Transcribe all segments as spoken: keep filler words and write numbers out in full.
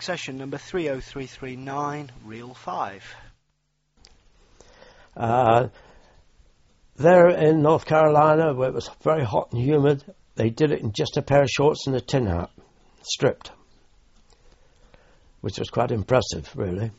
accession number three oh three three nine, reel five. Uh, there in North Carolina, where it was very hot and humid, they did it in just a pair of shorts and a tin hat, stripped, which was quite impressive, really.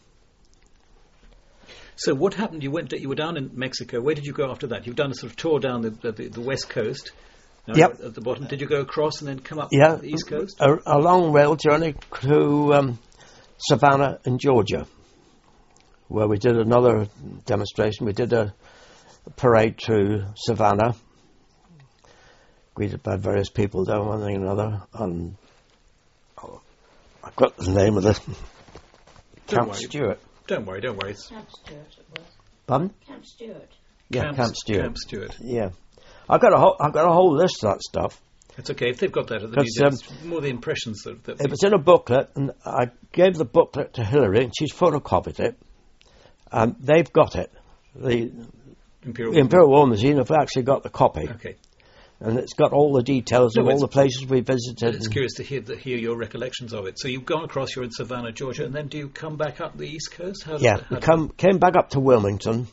So what happened? You went. To, you were down in Mexico. Where did you go after that? You've done a sort of tour down the the, the west coast. No, yep. At the bottom. Did you go across and then come up yeah, the east coast? A, a long rail journey to um, Savannah in Georgia, where we did another demonstration. We did a, a parade through Savannah, greeted by various people down one thing and another. And oh, I've got the name of the Camp worry. Stewart. Don't worry, don't worry. Camp Stewart it was. Pardon? Camp Stewart. Yeah, Camp, Camp Stewart. Camp Stewart. Yeah. I've got a whole, I've got a whole list of that stuff. It's okay if they've got that at the museum. Um, it's more the impressions that, that it was in a booklet, and I gave the booklet to Hillary, and she's photocopied it, and they've got it. The Imperial, the Imperial War Museum have actually got the copy. Okay. And it's got all the details No, of all the places we visited. It's curious to hear the, hear your recollections of it. So you've gone across, you're in Savannah, Georgia, and then do you come back up the east coast? How yeah, does, we come, came back up to Wilmington,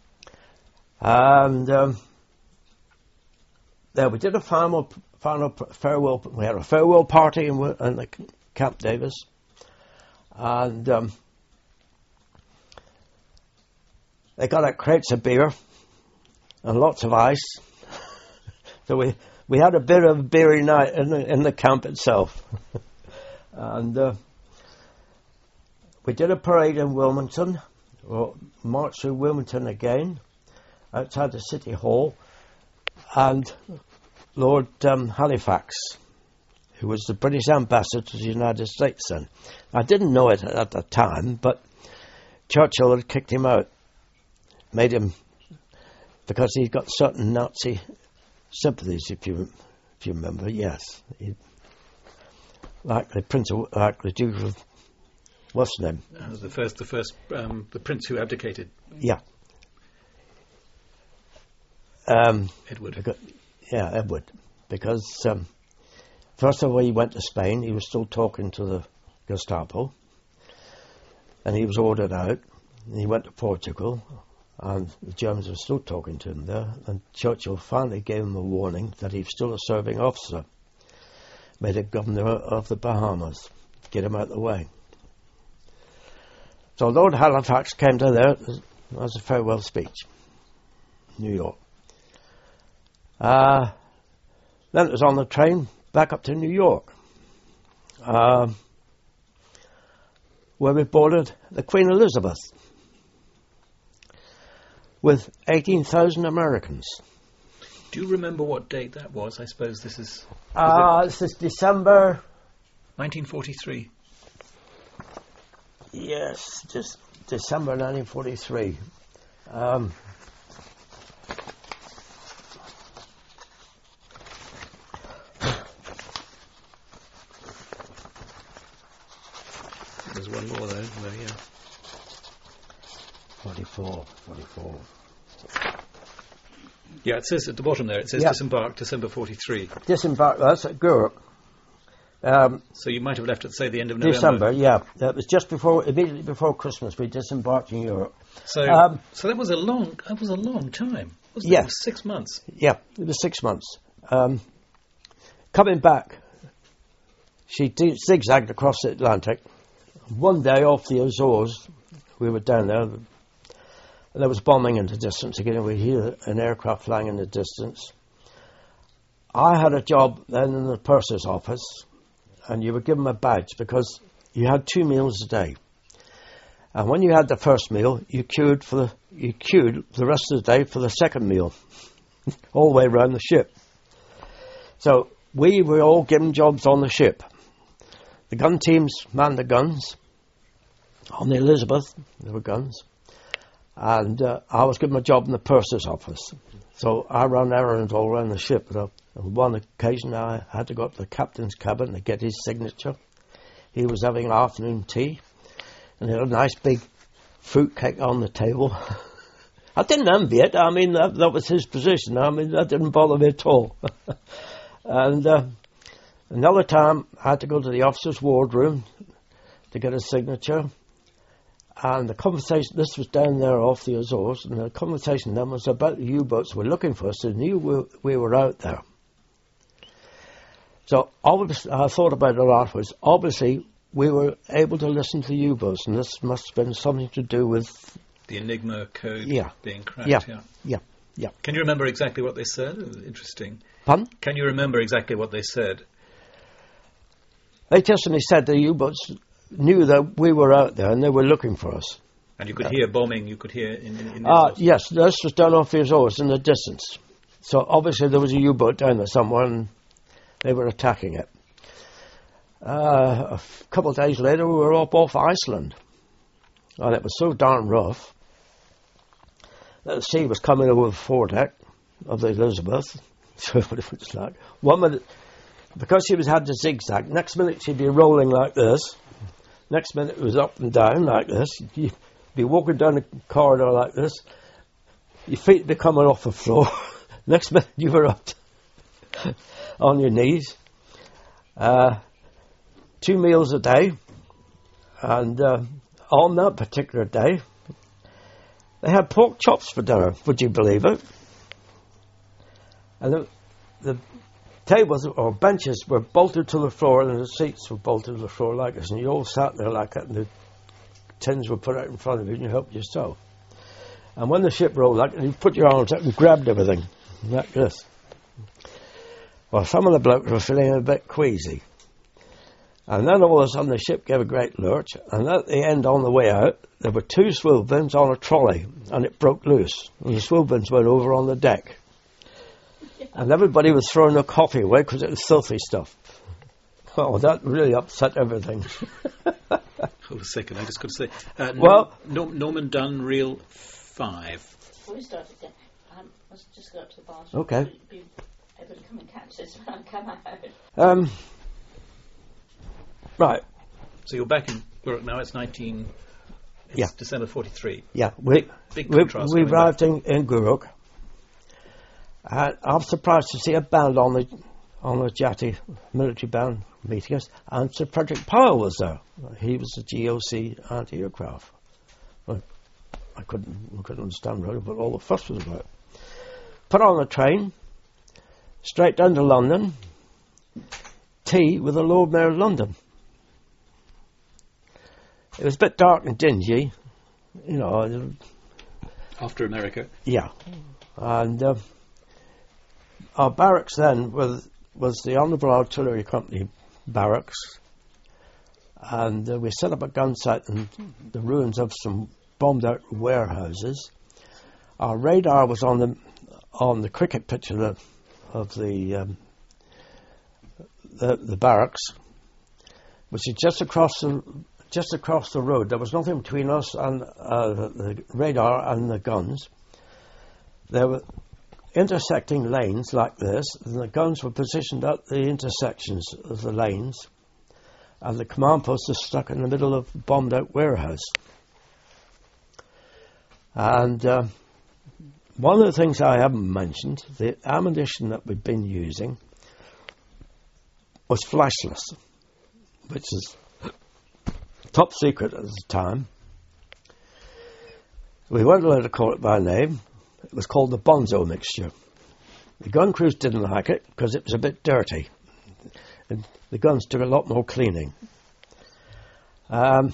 and um, there we did a final, final farewell. We had a farewell party in, in the Camp Davis, and um, they got out crates of beer and lots of ice. So we, we had a bit of a beery night in the, in the camp itself. and uh, we did a parade in Wilmington, or marched through Wilmington again, outside the City Hall, and Lord um, Halifax, who was the British ambassador to the United States then. I didn't know it at the time, but Churchill had kicked him out, made him, because he'd got certain Nazi sympathies, if you if you remember, yes. He, like the Prince of, like the Duke of, what's his name? Uh, the first, the first, um, the prince who abdicated. Yeah. Um, Edward. Because, yeah, Edward. Because um, first of all, he went to Spain. He was still talking to the Gestapo, and he was ordered out. And he went to Portugal. And the Germans were still talking to him there, and Churchill finally gave him a warning that he was still a serving officer. Made him governor of the Bahamas, get him out of the way. So Lord Halifax came to there as a farewell speech, New York. Uh, then it was on the train back up to New York, uh, where we boarded the Queen Elizabeth with eighteen thousand Americans. Do you remember what date that was? I suppose this is... Uh, this is December... nineteen forty-three. Yes, just December nineteen forty-three. Um, There's one more there, there yeah. forty-four, forty-four. Yeah, it says at the bottom there, it says yeah. disembarked December forty-three. Disembarked, that's at Guruk. Um, so you might have left at, say, the end of November. December, yeah. That was just before, immediately before Christmas, we disembarked in Europe. So um, so that was a long, that was a long time, wasn't yeah. it? It was six months. Yeah, it was six months. Um, coming back, she d- zigzagged across the Atlantic. One day off the Azores, we were down there, and there was bombing in the distance. Again, we hear an aircraft flying in the distance. I had a job then in the purser's office, and you were given a badge because you had two meals a day. And when you had the first meal, you queued for the you queued the rest of the day for the second meal, all the way around the ship. So we were all given jobs on the ship. The gun teams manned the guns. On the Elizabeth, there were guns. And uh, I was given a job in the purser's office. So I ran errands all around the ship. And on one occasion, I had to go up to the captain's cabin to get his signature. He was having an afternoon tea, and he had a nice big fruit cake on the table. I didn't envy it. I mean, that, that was his position. I mean, that didn't bother me at all. and uh, another time, I had to go to the officer's wardroom to get a signature. And the conversation, this was down there off the Azores, and the conversation then was about the U-boats were looking for us. They knew we, we were out there. So obviously, I thought about it afterwards. Obviously, we were able to listen to the U-boats, and this must have been something to do with... The Enigma code yeah. being cracked, yeah. yeah. Yeah, yeah. Can you remember exactly what they said? Interesting. Pardon? Can you remember exactly what they said? They just only said the U-boats knew that we were out there and they were looking for us. And you could uh, hear bombing, you could hear in, in, in the uh, Yes, this was down off the Azores in the distance. So obviously there was a U-boat down there somewhere and they were attacking it. Uh, a f- couple of days later we were up off Iceland. And it was so darn rough that the sea was coming over the foredeck of the Elizabeth. So what it was like. One minute, because she was had to zigzag, next minute she'd be rolling like this. Next minute it was up and down like this. You'd be walking down the corridor like this. Your feet would be coming off the floor. Next minute you were up on your knees. Uh, two meals a day. And uh, on that particular day, they had pork chops for dinner. Would you believe it? And the, the tables or benches were bolted to the floor and the seats were bolted to the floor like this, and you all sat there like that, and the tins were put out in front of you and you helped yourself. And when the ship rolled like that, you put your arms up and grabbed everything like this. Well, some of the blokes were feeling a bit queasy. And then all of a sudden the ship gave a great lurch, and at the end on the way out there were two swivel bins on a trolley, and it broke loose and the swivel bins went over on the deck. And everybody was throwing their coffee away because it was filthy stuff. Oh, that really upset everything. Hold a second, I just got to say. Uh, well, Norm, Norman Dunn, Reel five. Before we start again, I must just go up to the bathroom. Okay. Be able to come and catch this when I come out. Um, right. So you're back in Guruk now, it's nineteen... It's yeah. December forty-three. Yeah. We, big, big we, contrast. we arrived in, in Guruk. And I was surprised to see a band on the on the Jati military band meeting us, and Sir Frederick Powell was there. He was the G O C anti-aircraft. Well, I couldn't I couldn't understand really what all the fuss was about. Put on the train, straight down to London, tea with the Lord Mayor of London. It was a bit dark and dingy, you know. After America? Yeah. And uh, our barracks then was, was the Honourable Artillery Company barracks, and uh, we set up a gun site in the ruins of some bombed out warehouses. Our radar was on the on the cricket pitch of the of the um, the, the barracks, which is just across the just across the road. There was nothing between us and uh, the, the radar and the guns. There were intersecting lanes like this, and the guns were positioned at the intersections of the lanes, and the command post was stuck in the middle of a bombed out warehouse. And uh, one of the things I haven't mentioned, the ammunition that we'd been using was flashless, which is top secret at the time. We weren't allowed to call it by name. It was called the Bonzo mixture. The gun crews didn't like it because it was a bit dirty. And the guns took a lot more cleaning. Um,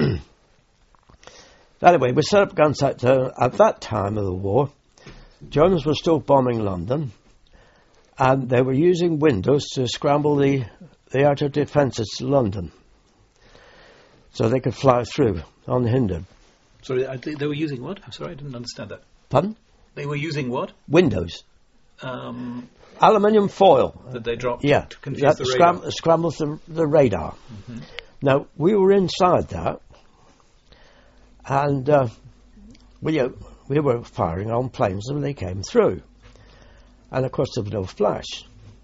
anyway, we set up a gun site uh, at that time of the war. Germans were still bombing London, and they were using windows to scramble the, the outer defences to London so they could fly through unhindered. Sorry, I th- they were using what? I'm sorry, I didn't understand that. Pardon? They were using what? Windows. Um, Aluminium foil. that they dropped Yeah, to confuse that the radar. scram- scrambles the, the radar. Mm-hmm. Now, we were inside that, and uh, we, uh, we were firing on planes when they came through. And, of course, there was no flash.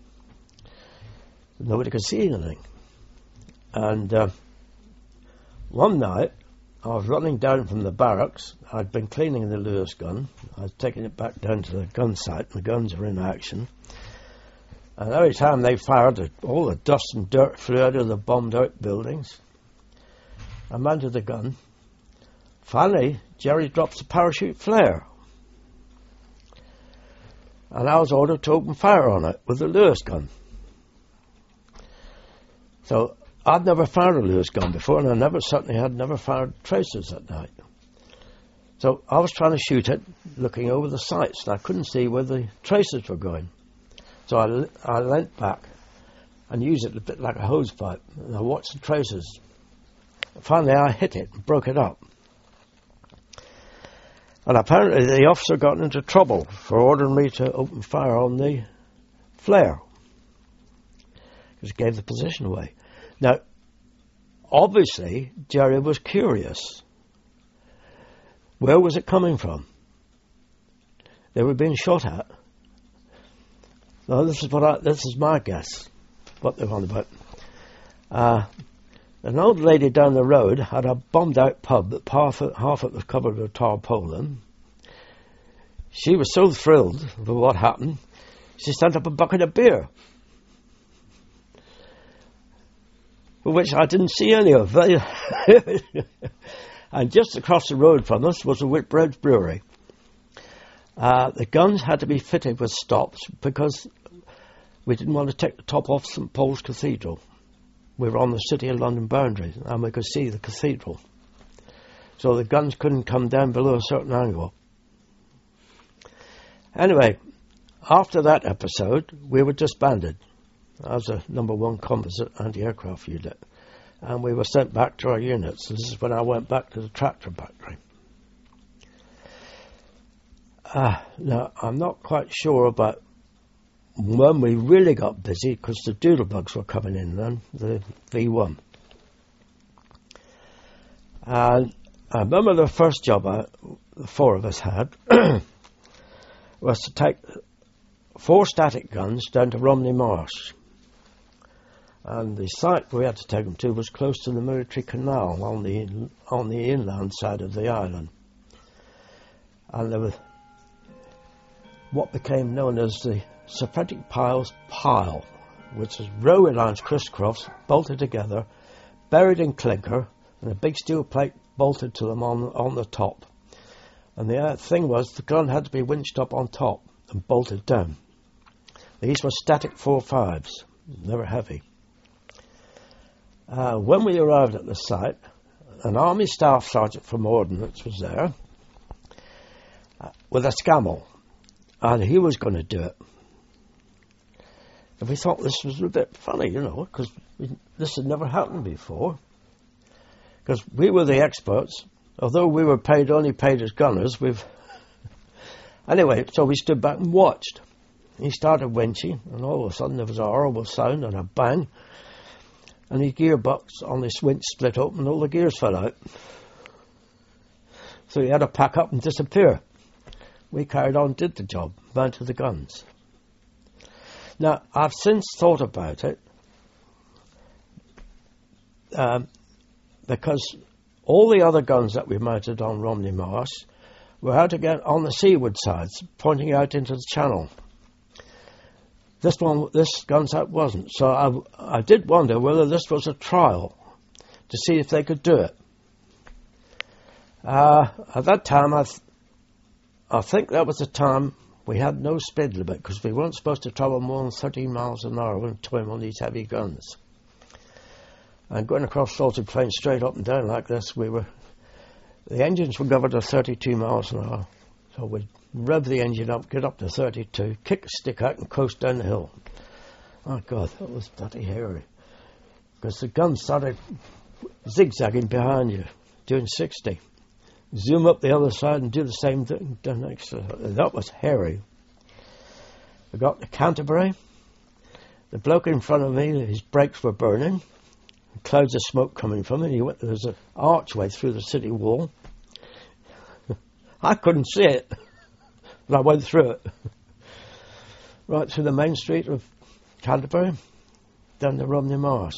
Nobody could see anything. And uh, one night, I was running down from the barracks. I'd been cleaning the Lewis gun. I was taking it back down to the gun site. The guns were in action. And every time they fired, all the dust and dirt flew out of the bombed-out buildings. I mounted the gun. Finally, Jerry drops a parachute flare. And I was ordered to open fire on it with a Lewis gun. So I'd never fired a Lewis gun before, and I never certainly had never fired tracers that night. So I was trying to shoot it, looking over the sights, and I couldn't see where the tracers were going. So I, I leant back and used it a bit like a hose pipe, and I watched the tracers. Finally, I hit it and broke it up. And apparently the officer got into trouble for ordering me to open fire on the flare, because it gave the position away. Now, obviously, Jerry was curious. Where was it coming from? They were being shot at. Now, this is what I, this is my guess, what they're on about. Uh, an old lady down the road had a bombed-out pub that half it, half it was covered with tarpaulin. She was so thrilled with what happened, she sent up a bucket of beer, for which I didn't see any of. And just across the road from us was a Whitbread Brewery. Uh, the guns had to be fitted with stops because we didn't want to take the top off Saint Paul's Cathedral. We were on the City of London boundary and we could see the cathedral. So the guns couldn't come down below a certain angle. Anyway, after that episode, we were disbanded as a number one composite anti-aircraft unit. And we were sent back to our units. This is when I went back to the tractor factory. Uh, now, I'm not quite sure about when we really got busy, because the doodlebugs were coming in then, the V one. And I remember the first job I, the four of us had was to take four static guns down to Romney Marsh. And the site we had to take them to was close to the military canal on the on the inland side of the island. And there was what became known as the Serpentic Piles Pile, which is railway lines crisscross, bolted together, buried in clinker, and a big steel plate bolted to them on, on the top. And the uh, thing was, the gun had to be winched up on top and bolted down. These were static four fives, never heavy. Uh, when we arrived at the site, an Army Staff Sergeant from Ordnance was there uh, with a Scammell, and he was going to do it. And we thought this was a bit funny, you know, because this had never happened before. Because we were the experts, although we were paid only paid as gunners. We've anyway, so we stood back and watched. He started winching, and all of a sudden there was a horrible sound and a bang. And the gearbox on this winch split open and all the gears fell out. So he had to pack up and disappear. We carried on, did the job, mounted the guns. Now, I've since thought about it, um, because all the other guns that we mounted on Romney Marsh were out again on the seaward sides, pointing out into the channel. This one, this gun set wasn't. So I, I did wonder whether this was a trial to see if they could do it. Uh, at that time, I, th- I think that was the time we had no speed limit because we weren't supposed to travel more than thirteen miles an hour when towing on these heavy guns. And going across Salted Plain straight up and down like this, we were the engines were governed at thirty-two miles an hour. So we'd rev the engine up, get up to thirty-two, kick the stick out and coast down the hill. Oh, God, that was bloody hairy. Because the gun started zigzagging behind you, doing sixty. Zoom up the other side and do the same thing down next to it. That was hairy. I got to Canterbury. The bloke in front of me, his brakes were burning. Clouds of smoke coming from him. He went, there was an archway through the city wall. I couldn't see it, but I went through it. Right through the main street of Canterbury, down to Romney Marsh.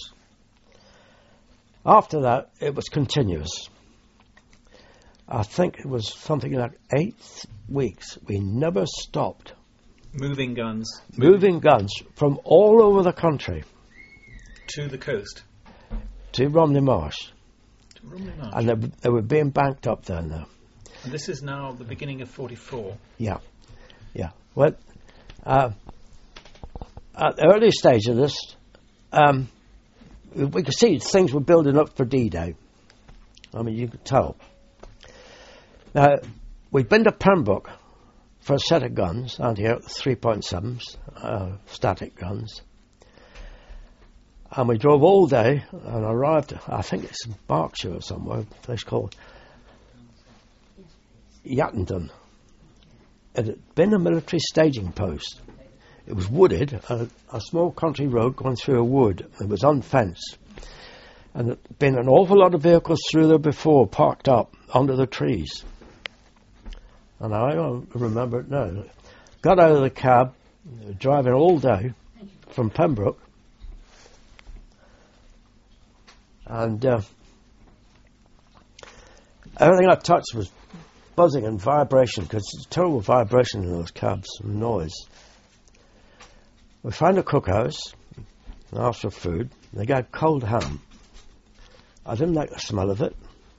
After that, it was continuous. I think it was something like eight weeks. We never stopped. Moving guns. Moving guns from all over the country. To the coast. To Romney Marsh. Romney Marsh. And they, they were being banked up there now. And this is now the beginning of forty-four. Yeah, yeah. Well, uh, at the early stage of this, um, we could see things were building up for D-Day. I mean, you could tell. Now, we'd been to Pembroke for a set of guns, and here three point sevens, uh, static guns. And we drove all day and arrived, I think it's in Berkshire or somewhere, a place called Yattendon. It had been a military staging post. It was wooded, a, a small country road going through a wood. It was unfenced. And there had been an awful lot of vehicles through there before, parked up under the trees. And I don't remember it now. Got out of the cab, driving all day from Pembroke. And uh, everything I touched was buzzing and vibration, because it's terrible vibration in those cabs and noise. We found a cookhouse and asked for food. They got cold ham. I didn't like the smell of it.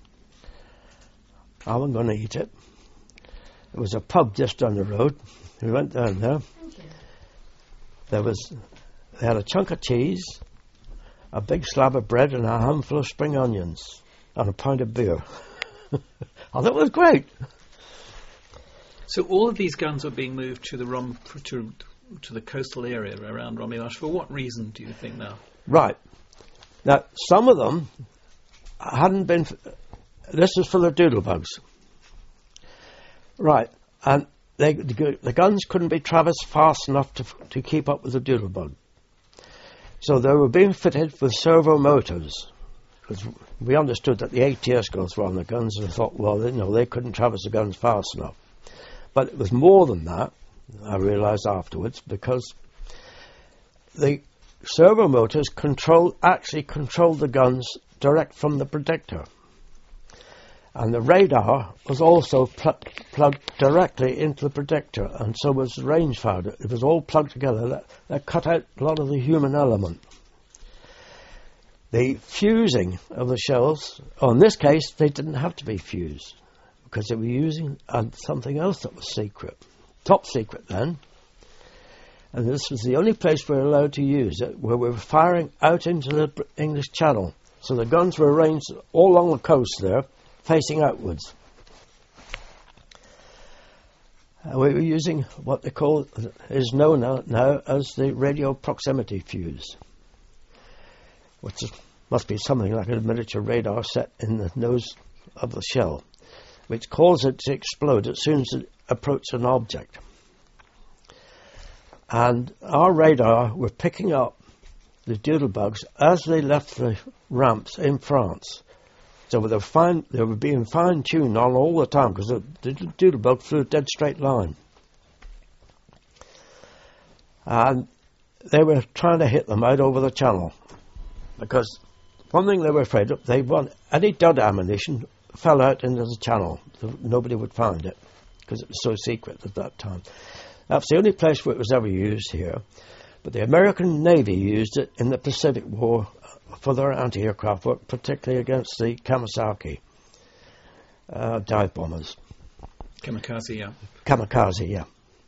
I wasn't going to eat it. There was a pub just down the road. We went down there. There was, they had a chunk of cheese, a big slab of bread, and a handful of spring onions, and a pint of beer. I thought it was great. So all of these guns were being moved to the Rom to, to the coastal area around Romney Marsh. For what reason do you think now? Right. Now, some of them hadn't been. This is for the doodlebugs. Right, and they, the, the guns couldn't be traversed fast enough to to keep up with the doodlebug. So they were being fitted with servo motors, because we understood that the A T S goes were on the guns, and I thought, well, you know, they couldn't traverse the guns fast enough. But it was more than that, I realised afterwards, because the servo motors control actually controlled the guns direct from the projector. And the radar was also pl- plugged directly into the projector, and so was the rangefinder. It was all plugged together. That, that cut out a lot of the human element. The fusing of the shells, oh, in this case, they didn't have to be fused, because they were using uh, something else that was secret. Top secret then. And this was the only place we were allowed to use it, where we were firing out into the English Channel. So the guns were arranged all along the coast there, facing outwards. Uh, we were using what they call, is known now, now as the radio proximity fuse, which is, must be something like a miniature radar set in the nose of the shell, which causes it to explode as soon as it approaches an object. And our radar were picking up the doodlebugs as they left the ramps in France. So they were, fine, they were being fine-tuned on all the time, because the, the doodlebug flew a dead straight line. And they were trying to hit them out over the channel, because one thing they were afraid of, they want any dud ammunition fell out into the channel. Nobody would find it, because it was so secret at that time. That's the only place where it was ever used here. But the American Navy used it in the Pacific War for their anti-aircraft work, particularly against the Kawasaki uh, dive bombers. Kamikaze, yeah. Kamikaze, yeah.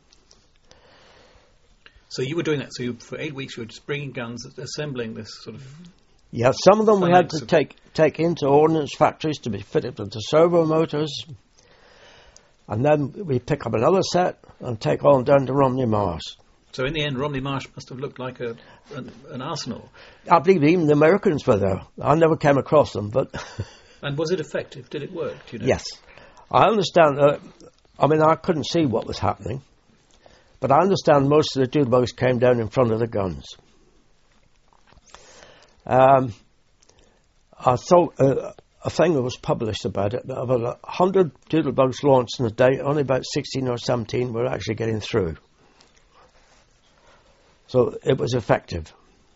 So you were doing that. So you, for eight weeks you were just bringing guns, assembling this sort of... Yeah, some of them we had to of take take into ordnance factories to be fitted with the servo motors. And then we pick up another set and take on down to Romney Marsh. So in the end, Romney Marsh must have looked like a an, an arsenal. I believe even the Americans were there. I never came across them, but... And was it effective? Did it work? Do you know? Yes. I understand. Uh, I mean, I couldn't see what was happening, but I understand most of the doodlebugs came down in front of the guns. Um, I saw uh, a thing that was published about it. Of a hundred doodlebugs launched in a day, only about sixteen or seventeen were actually getting through. So it was effective.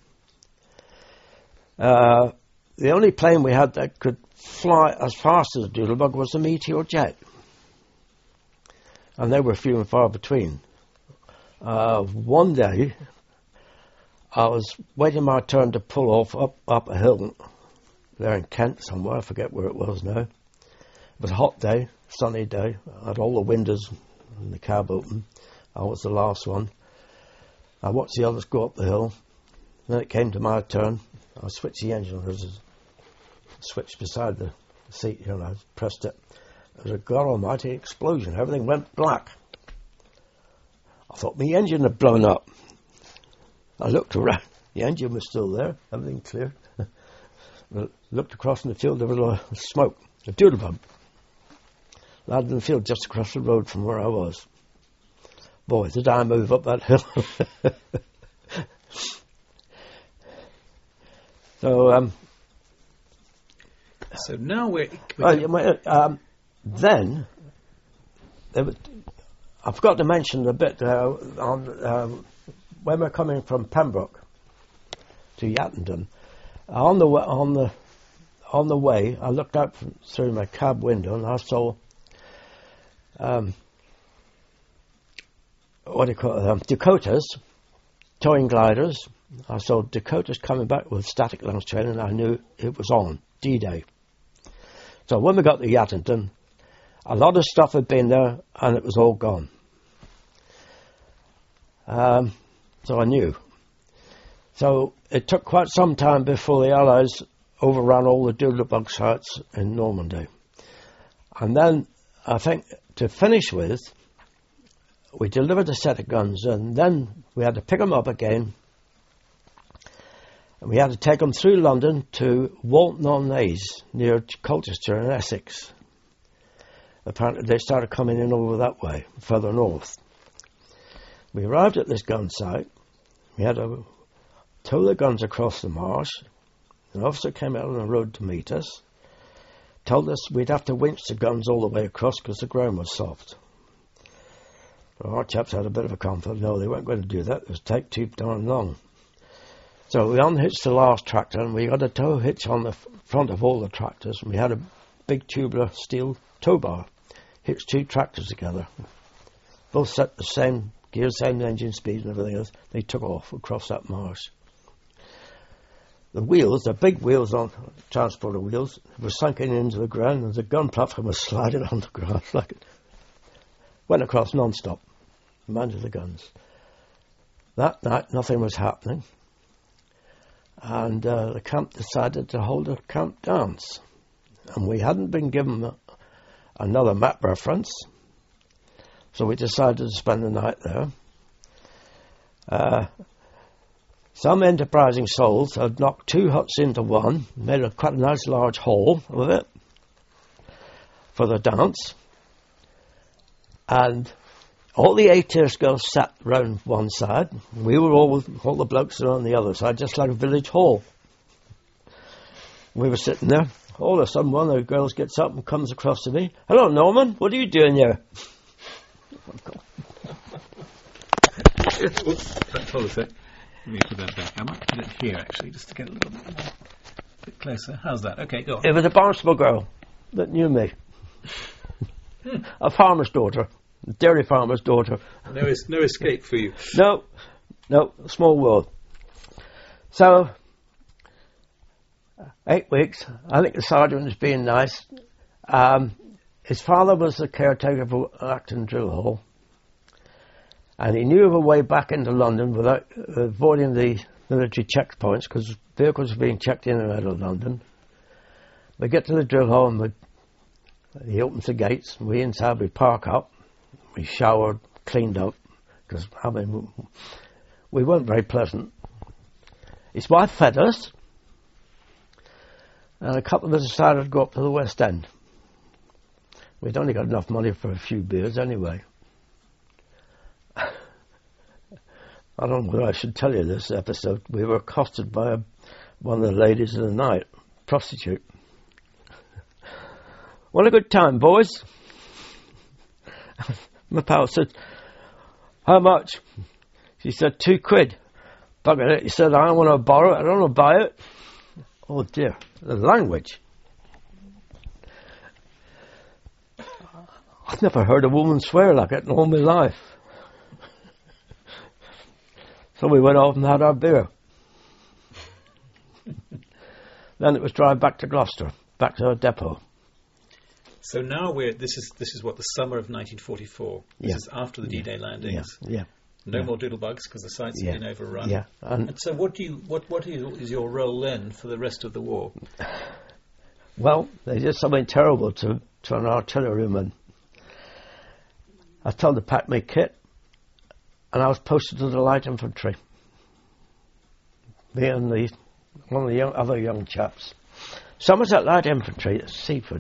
Uh, the only plane we had that could fly as fast as a doodlebug was the Meteor jet. And they were few and far between. Uh, one day, I was waiting my turn to pull off up, up a hill there in Kent somewhere. I forget where it was now. It was a hot day, sunny day. I had all the windows in the cab open. I was the last one. I watched the others go up the hill. Then it came to my turn. I switched the engine. There was a switch beside the seat here, and I pressed it. There was a God almighty explosion. Everything went black. I thought my engine had blown up. I looked around. The engine was still there. Everything clear. I looked across in the field. There was a smoke. A doodlebug. Landed in the field just across the road from where I was. Boy, did I move up that hill. so, um... So now we're... we're uh, um, then, there was, I forgot to mention a bit, uh, on, uh, when we're coming from Pembroke to Yattendon, on the, on the, on the way, I looked out from, through my cab window and I saw... Um, what do you call them? Dakotas, towing gliders. I saw Dakotas coming back with static launch train, and I knew it was on, D-Day. So when we got to Yattendon, a lot of stuff had been there, and it was all gone. Um, so I knew. So it took quite some time before the Allies overran all the doodlebug sites in Normandy. And then, I think, to finish with, we delivered a set of guns, and then we had to pick them up again. And we had to take them through London to Walton-on-Naze, near Colchester in Essex. Apparently they started coming in over that way, further north. We arrived at this gun site. We had to tow the guns across the marsh. An officer came out on the road to meet us, told us we'd have to winch the guns all the way across because the ground was soft. Well, our chaps had a bit of a conflict. No, they weren't going to do that. It was take too darn long. So we unhitched the last tractor, and we got a tow hitch on the f- front of all the tractors, and we had a big tubular steel tow bar. Hitched two tractors together. Both set the same gear, same engine speed and everything else. They took off across that marsh. The wheels, the big wheels on transporter wheels, were sunken into the ground, and the gun platform was sliding on the ground like it. Went across non-stop, minded the guns. That night, nothing was happening, and uh, the camp decided to hold a camp dance. And we hadn't been given a, another map reference, so we decided to spend the night there. Uh, some enterprising souls had knocked two huts into one, made a quite a nice large hall with it for the dance. And all the A-tiers girls sat round one side. We were all, all the blokes were on the other side, just like a village hall. We were sitting there. All of a sudden, one of the girls gets up and comes across to me. "Hello, Norman. What are you doing here?" Oops, hold a sec. Let me put that back. I might put it here, actually, just to get a little bit, more, a bit closer. How's that? Okay, go on. It was a Barnstable girl that knew me. A farmer's daughter, a dairy farmer's daughter. No, es- no escape for you. No, no, small world. So, eight weeks. I think the sergeant was being nice. Um, his father was the caretaker for Acton Drill Hall, and he knew of a way back into London without avoiding the military checkpoints, because vehicles were being checked in and out of London. We get to the drill hall, and we He opens the gates, and we inside, we park up, we showered, cleaned up, because, I mean, we weren't very pleasant. His wife fed us, and a couple of us decided to go up to the West End. We'd only got enough money for a few beers anyway. I don't know whether I should tell you this episode. We were accosted by a, one of the ladies of the night, prostitute. "What a good time, boys." My pal said, "How much?" She said, two quid. Bugger it. He said, "I don't want to borrow it. I don't want to buy it." Oh dear, the language. I've never heard a woman swear like it in all my life. So we went off and had our beer. then it was drive back to Gloucester, back to our depot. So now we're this is this is what the summer of nineteen forty-four. This Yeah. is after the D-Day landings. Yeah, yeah. No Yeah. more doodlebugs because the sites Yeah. have been overrun. Yeah, and And so, what do you what what is is your role then for the rest of the war? well, they did something terrible to, to an artilleryman. I told to pack my kit, and I was posted to the light infantry. Me and the one of the young, other young chaps. Somerset Light Infantry at Seaford.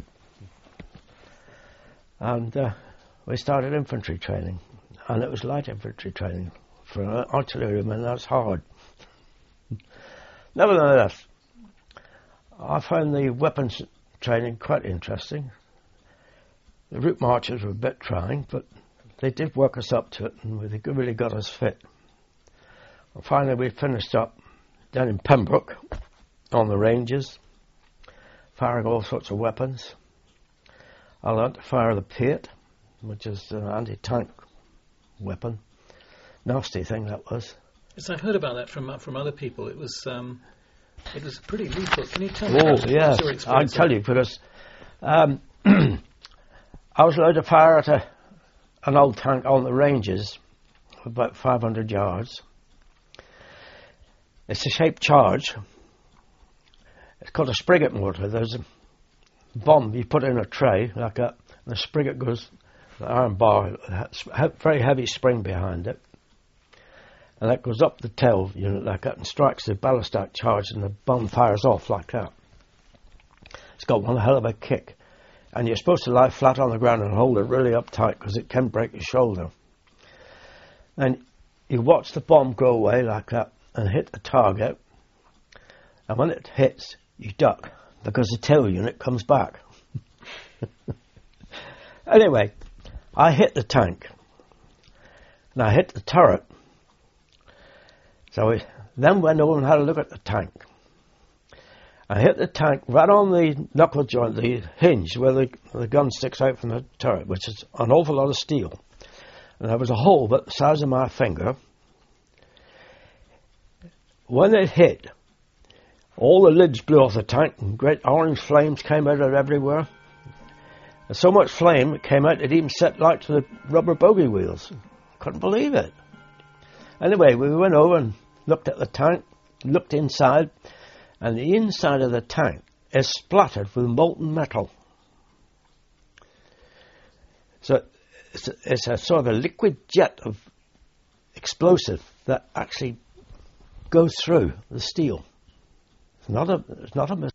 And uh, we started infantry training, and it was light infantry training. For an artilleryman, that's hard. Nevertheless, I found the weapons training quite interesting. The route marches were a bit trying, but they did work us up to it, and they really got us fit. And finally, we finished up down in Pembroke on the ranges, firing all sorts of weapons. I learnt to fire the Piat, which is an anti-tank weapon. Nasty thing that was. Yes, I've heard about that from from other people. It was um, it was pretty lethal. Can you tell me? Oh, about yeah. what's your I'll experience tell of it? you, because um, I was allowed to fire at a, an old tank on the ranges, about five hundred yards. It's a shaped charge. It's called a Sprigget mortar. There's a bomb you put in a tray like that, and the Sprigget goes, the iron bar, has very heavy spring behind it, and that goes up the tail unit like that and strikes the ballistic charge, and the bomb fires off like that. It's got one hell of a kick, and you're supposed to lie flat on the ground and hold it really up tight because it can break your shoulder. And you watch the bomb go away like that and hit the target, and when it hits, you duck because the tail unit comes back. Anyway, I hit the tank, and I hit the turret. So we then went over and had a look at the tank. I hit the tank right on the knuckle joint, the hinge where the, the gun sticks out from the turret, which is an awful lot of steel. And there was a hole about the size of my finger. When it hit, all the lids blew off the tank, and great orange flames came out of everywhere. And so much flame it came out it even set light to the rubber bogey wheels. Couldn't believe it. Anyway, we went over and looked at the tank, looked inside, and the inside of the tank is splattered with molten metal. So it's a, it's a sort of a liquid jet of explosive that actually goes through the steel. It's not a, it's not a